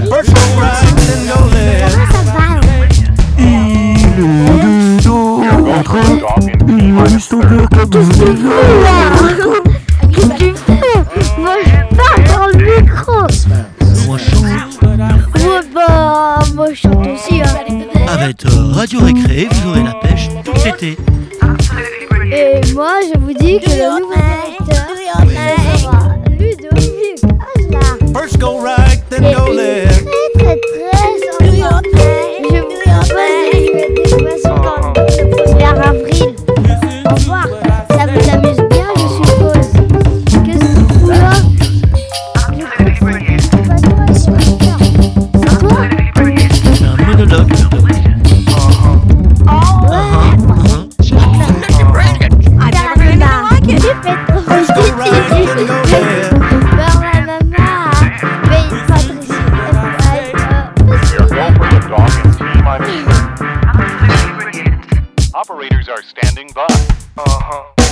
First go right, then go left. Ça va. Entre humoriste au cœur comme Qu'est-ce que tu fais là? Qu'est-ce que tu fais? Moi je parle dans le micro. moi chante. Ouais bah moi je chante aussi hein. Avec Radio Récré, vous aurez la pêche tout l'été. Et moi je vous dis que le nouveau directeur sera Ludovic Aslar. First go right, then Et go il est left. très sympa. Je vous propose de jouer des poissons dans le 1er avril. Au revoir. Ça vous amuse bien je suppose. Qu'est-ce que tu fais là? C'est quoi? C'est un monologue. First go right, then go left. Operators are standing by.